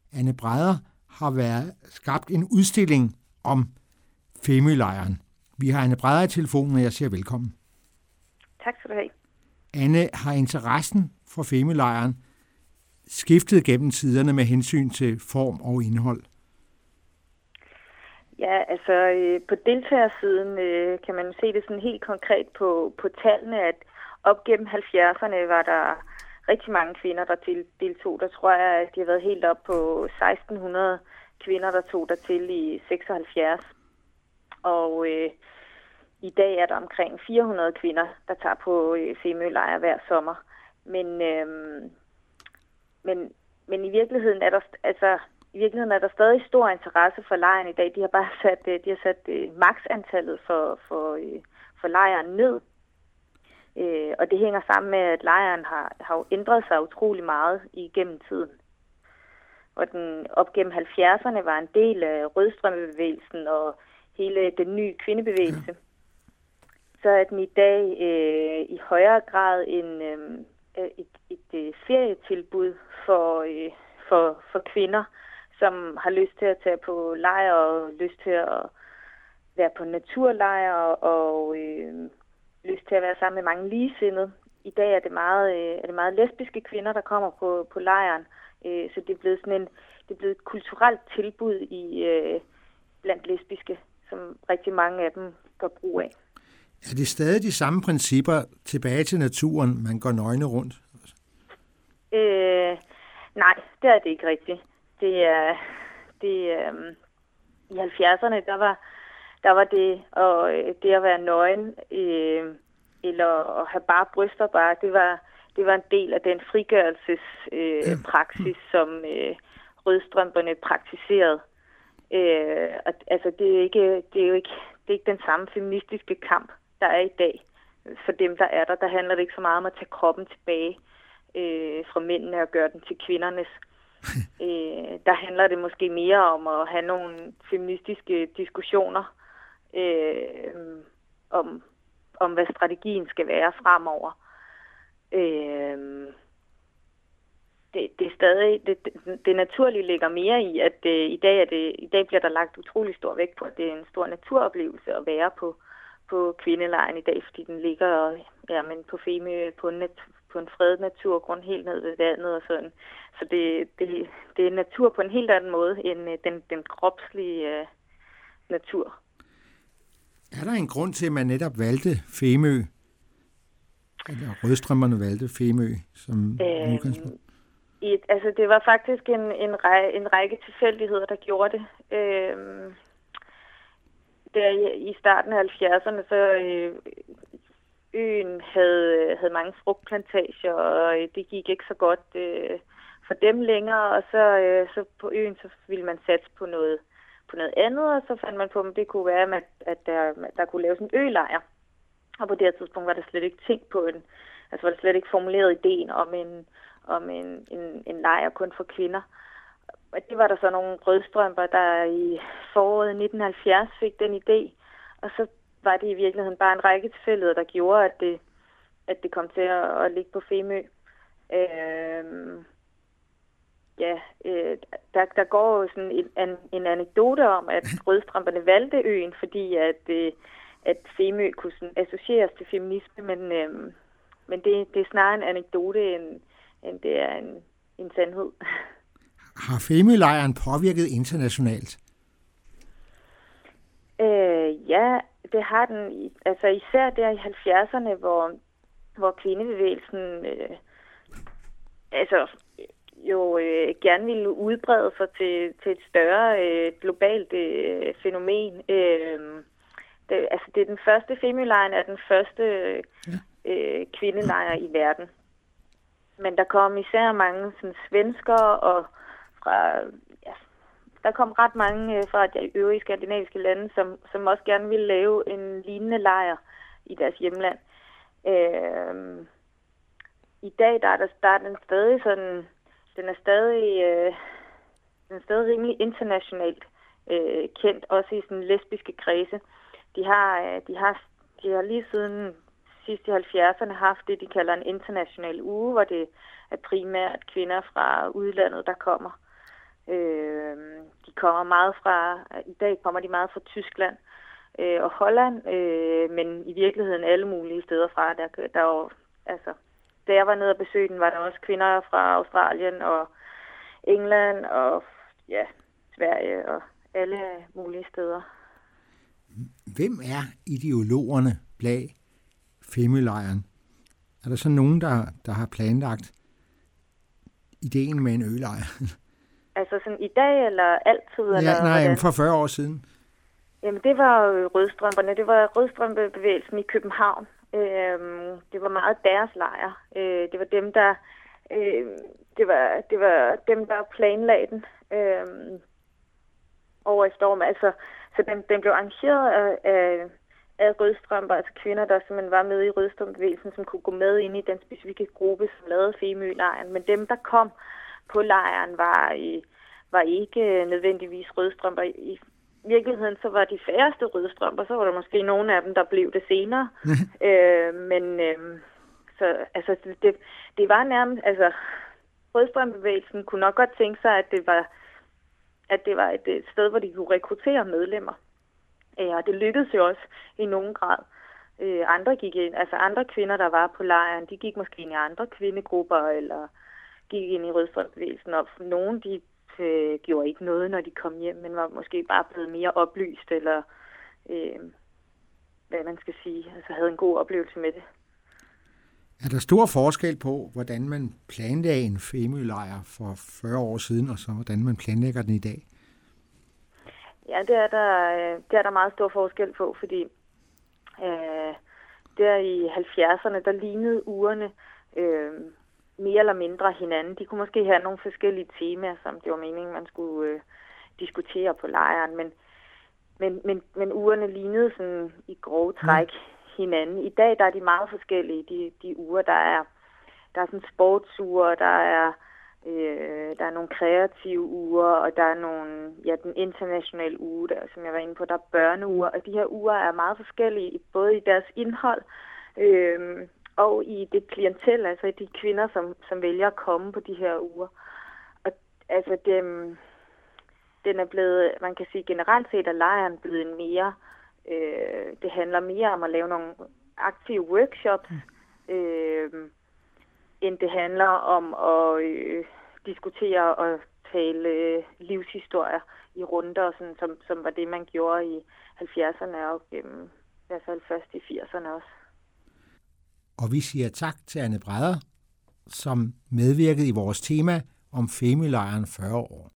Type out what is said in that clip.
Anne Brædder har skabt en udstilling om Femølejren. Vi har Anne Brædder i telefonen, og jeg siger velkommen. Tak skal du have. Anne, har interessen for Femølejren skiftet gennem tiderne med hensyn til form og indhold? Ja, altså på deltagersiden kan man se det sådan helt konkret på tallene, at op gennem 70'erne var der rigtig mange kvinder, der deltog. Der tror jeg, at de har været helt op på 1600 kvinder, der tog der til i 76. Og i dag er der omkring 400 kvinder, der tager på Femølejr hver sommer. Men i virkeligheden er der stadig stor interesse for lejren i dag. De har bare sat maksantallet for lejren ned. Og det hænger sammen med, at lejren har jo ændret sig utrolig meget igennem tiden. Og den op gennem 70'erne var en del af rødstrømpebevægelsen og hele den nye kvindebevægelse. Så er den i dag i højere grad et ferietilbud for kvinder, som har lyst til at tage på lejr og lyst til at være på naturlejr og lyst til at være sammen med mange ligesindede. I dag er det meget lesbiske kvinder, der kommer på lejren, så det er blevet et kulturelt tilbud blandt lesbiske, som rigtig mange af dem gør brug af. Er det stadig de samme principper tilbage til naturen, man går nøgne rundt? Nej, det er det ikke rigtigt. I 70'erne, der var det at være nøgen, eller at have bare bryster bare, det var en del af den frigørelsespraksis, som rødstrømperne praktiserede. Altså det er jo ikke den samme feministiske kamp, der er i dag. For dem, der er der handler det ikke så meget om at tage kroppen tilbage fra mændene og gøre den til kvindernes. Der handler det måske mere om at have nogle feministiske diskussioner om hvad strategien skal være fremover. Det er stadig det naturlige ligger mere i, at i dag bliver der lagt utrolig stor vægt på, at det er en stor naturoplevelse at være på kvindelejren i dag, fordi den ligger på Femø på en fredet naturgrund helt ned ved vandet og sådan. Så det er natur på en helt anden måde end den kropslige natur. Er der en grund til, at man netop valgte Femø? Eller rødstrømmerne valgte Femø som udgangspunkt? Det var faktisk en række tilfældigheder, der gjorde det. Der i starten af 70'erne, så øen havde mange frugtplantager, og det gik ikke så godt for dem længere. Og så på øen, så ville man satse på noget andet, og så fandt man på, at det kunne være, at der kunne laves en ølejr. Og på det her tidspunkt var der slet ikke tænkt på var der slet ikke formuleret ideen om en lejr kun for kvinder. Og det var der så nogle rødstrømper, der i foråret 1970 fik den idé, og så var det i virkeligheden bare en række tilfældigheder, der gjorde, at det kom til at ligge på Femø. Der går jo sådan en anekdote om, at rødstrømperne valgte øen, fordi at Femø kunne sådan associeres til feminisme, men det er snarere en anekdote, end det er en sandhed. Har Femølejren påvirket internationalt? Ja, det har den. Altså især der i 70'erne, hvor kvindebevægelsen gerne ville udbrede sig til et større globalt fænomen. Det er den første Femølejren, er den første kvindelejr i verden. Men der kom især mange sådan, svenskere og der kom ret mange fra de øvrige skandinaviske lande, som også gerne ville lave en lignende lejr i deres hjemland. I dag der er den stadig sådan, den er stadig rimelig internationalt kendt, også i sådan lesbiske kredse. De har lige siden sidst i 70'erne haft det, de kalder en international uge, hvor det er primært kvinder fra udlandet, der kommer. De kommer meget i dag kommer de meget fra Tyskland og Holland, men i virkeligheden alle mulige steder fra. Der var, altså, da jeg var nede og besøge den, var der også kvinder fra Australien og England og ja, Sverige og alle mulige steder. Hvem er ideologerne bag Femølejren? Er der så nogen, der har planlagt ideen med en ølejr? Altså sådan i dag eller altid? Ja, eller nej, for 40 år siden. Jamen det var rødstrømperne. Det var rødstrømpebevægelsen i København. Det var meget deres lejr. Det var dem, der det var dem, der planlagde den over i storm. Altså, så den blev arrangeret af rødstrømper, altså kvinder, der simpelthen var med i rødstrømpebevægelsen, som kunne gå med ind i den specifikke gruppe, som lavede Femølejren. Men dem, der kom på lejren, var ikke nødvendigvis rødstrømper. I virkeligheden så var de færreste rødstrømper, så var der måske nogle af dem, der blev det senere. Så altså, det var nærmest, altså rødstrømpebevægelsen kunne nok godt tænke sig, at det var et sted, hvor de kunne rekruttere medlemmer. Og det lykkedes jo også i nogen grad. Andre kvinder, der var på lejren, de gik måske ind i andre kvindegrupper, eller gik ind i rødstrømpebevægelsen, og nogle, de gjorde ikke noget, når de kom hjem, men var måske bare blevet mere oplyst, eller hvad man skal sige, altså havde en god oplevelse med det. Er der stor forskel på, hvordan man planlagde en Femølejr for 40 år siden, og så hvordan man planlægger den i dag? Ja, det er der meget stor forskel på, fordi der i 70'erne, der lignede ugerne mere eller mindre hinanden. De kunne måske have nogle forskellige temaer, som det var meningen, man skulle diskutere på lejren, men ugerne lignede sådan i grove træk hinanden. I dag der er de meget forskellige, de uger. Der er sådan sportsuger, der er nogle kreative uger, og der er nogle, den internationale uge, der, som jeg var inde på, der er børneuger, og de her uger er meget forskellige, både i deres indhold, og i det klientel, altså i de kvinder, som vælger at komme på de her uger. Og altså den er blevet, man kan sige generelt set, at lejren er blevet mere, det handler mere om at lave nogle aktive workshops, end det handler om at diskutere og tale livshistorier i runder, sådan, som var det, man gjorde i 70'erne og i hvert fald først i 80'erne også. Og vi siger tak til Anne Brædder, som medvirkede i vores tema om Femølejren 40 år.